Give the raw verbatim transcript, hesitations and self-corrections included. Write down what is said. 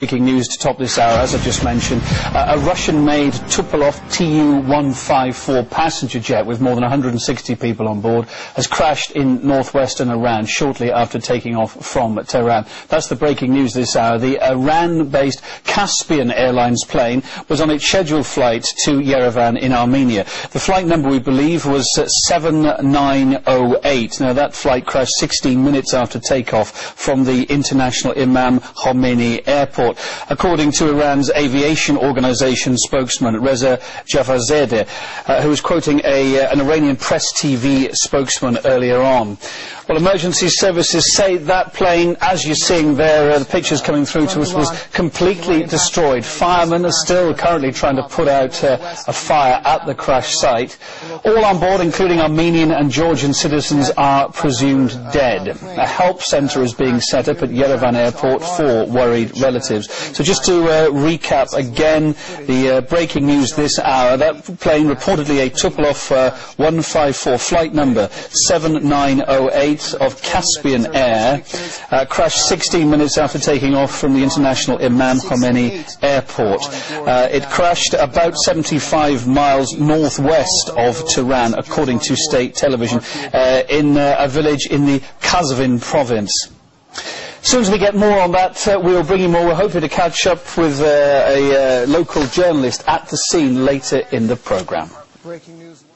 Breaking news to top this hour, as I just mentioned. Uh, a Russian-made Tupolev T U one fifty-four passenger jet with more than one hundred sixty people on board has crashed in northwestern Iran shortly after taking off from Tehran. That's the breaking news this hour. The Iran-based Caspian Airlines plane was on its scheduled flight to Yerevan in Armenia. The flight number, we believe, was uh, seven nine oh eight. Now, that flight crashed sixteen minutes after takeoff from the International Imam Khomeini Airport. According to Iran's aviation organization spokesman Reza Javazadeh, uh, who was quoting a, uh, an Iranian press T V spokesman earlier on. Well, emergency services say that plane, as you're seeing there, uh, the pictures coming through to us, was completely destroyed. Firemen are still currently trying to put out uh, a fire at the crash site. All on board, including Armenian and Georgian citizens, are presumed dead. A help centre is being set up at Yerevan Airport for worried relatives. So just to uh, recap again, the uh, breaking news this hour, that plane, reportedly a Tupolev uh, one fifty-four, flight number seven nine oh eight of Caspian Air, uh, crashed sixteen minutes after taking off from the International Imam Khomeini Airport. Uh, it crashed about seventy-five miles northwest of Tehran, according to state television, uh, in uh, a village in the Qazvin province. As soon as we get more on that, uh, we'll bring you more. We're hoping to catch up with uh, a uh, local journalist at the scene later in the programme. Breaking news.